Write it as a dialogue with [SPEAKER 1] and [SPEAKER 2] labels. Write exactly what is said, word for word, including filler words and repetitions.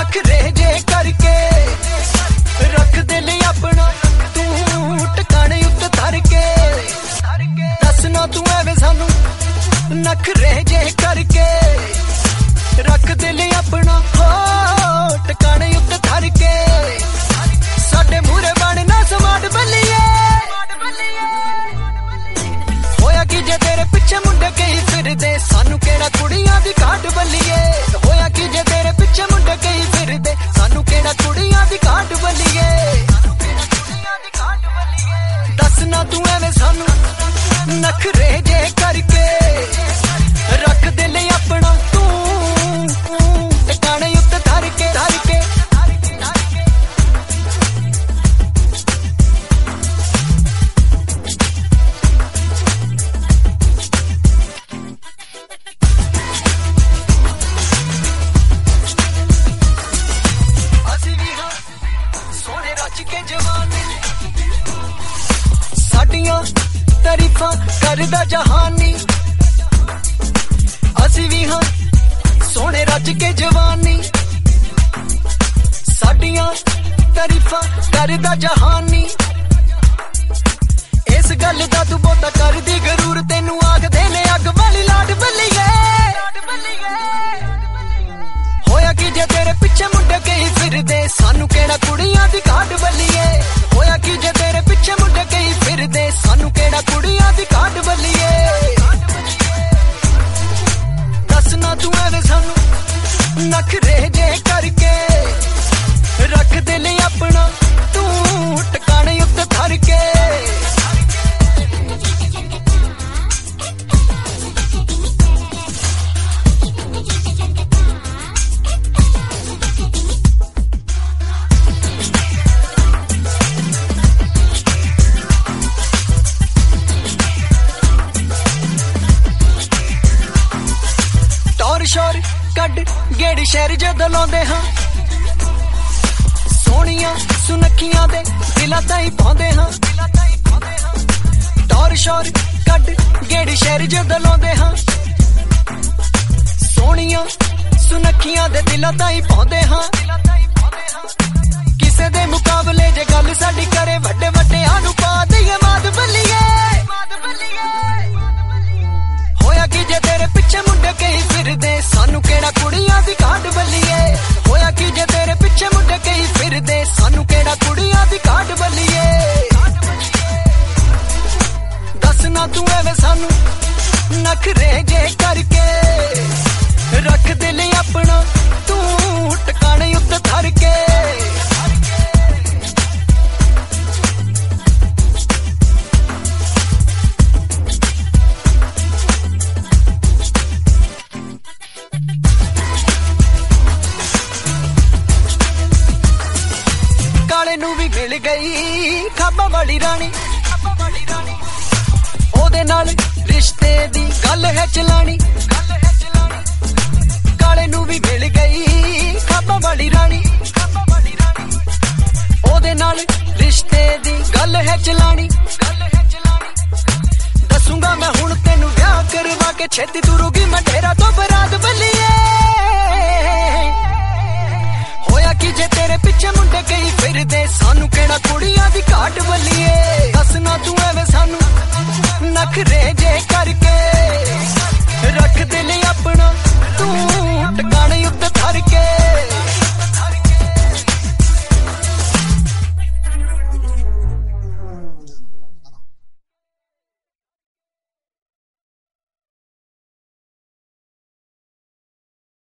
[SPEAKER 1] नखरे जे करके रख दिल अपना तू टकाने उत्ते धर के दसना तू एवें सानू नखरे जे करके रख दिल अपना हो टकाने उत्ते धर के साडे मूहरे बनना समाट बल्लिए होया कि जे तेरे पिछे मुंडे कई फिरदे सानू केड़ा कुड़ियां दी घाट बल्लिए होया कि जे तेरे पिछे मुंडे कई फिरदे सानू केड़ा कुड़ियां दी घाट बल्लिए दसना तू एवें सानू नखरे जे करके रख दिल अपना तू टकाने उत्ते धर के धर के तारीफा करदा जहानी असी भी हाँ सोने रज के जवानी साडियां तारीफा करदा जहानी इस गल दा तू बहुता कर दी गरूर तेनू आख देने अग वाली लाड बल्लिए होया कि जे तेरे पिछे मुंडे कई फिरदे सानू केड़ा कुड़ियां दी घाट बल्लिए होया कि जे तेरे पिछे मुंडे कई फिरदे सानू केड़ा कुड़ियां दी घाट बल्लिए दसना तू एवें सानू नखरे जे करके रख दिल अपना तू टकाने उत्ते धर के शोर कड गेड़ी शहर जदों लाउंदे हां सोहणियां सुनखियां दे दिलां ताईं पाउंदे हां टौर शोर कड गेड़ी शहर जदों लाउंदे हां सोहणियां सुनखियां दे दिलां ताईं पाउंदे हां किसे दे मुकाबले जे गल साडी करे वड्डे वड्डे आनू पा दईए माद बल्लिए होया कि जे तेरे पिछे मुंडे कई फिरदे सानू केड़ा कुड़ियां दी घाट बल्लिए होया कि जे तेरे पिछे मुंडे कई फिरदे सानू केड़ा कुड़ियां दी घाट बल्लिए दसना तू एवें सानू नखरे जे करके रख दिल अपना तू टकाने उत्ते धर के नू भी मिल गई खाबा वाली रानी ओदे नाल रिश्ते दी गल है चलानी काले नू भी मिल गई खाबा वाली रानी ओदे नाल रिश्ते दी गल है चलानी दसूंगा मैं हुण तेनू ब्याह करवा के छेती तुरूगी मैं डेरा तो बरात बल्लिए होया कि जे तेरे पिछे मुंडे कई फिरदे सानू केड़ा कुड़ियां दी घाट बल्लिए दसना तू एवें सानू नखरे जे